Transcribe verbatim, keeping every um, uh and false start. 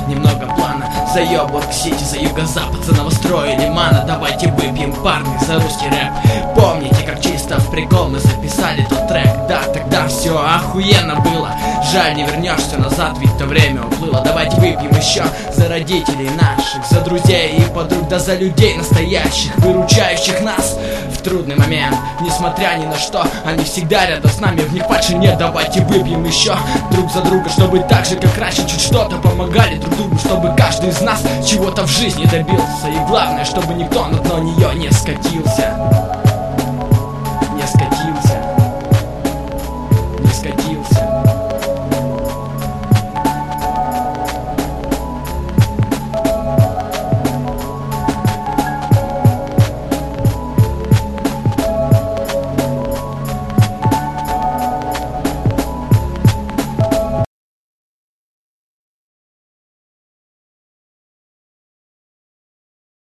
немного плана. За Йобург-Сити, за юго-запад, за новострой Лимана. Давайте выпьем, парни, за русский рэп. Помните, как чисто в прикол мы записали тот трек? Да, тогда все охуенно было. Жаль, не вернешься назад, ведь то время уплыло. Давайте выпьем еще за родителей наших, за друзей и подруг, да за людей настоящих, выручающих нас в трудный момент. Несмотря ни на что, они всегда рядом с нами, в них падши нет. Давайте выпьем еще друг за друга, чтобы так же, как раньше, чуть что-то помогали друг другу, чтобы каждый из нас чего-то в жизни добился. И главное, чтобы никто на дно нее не скатился.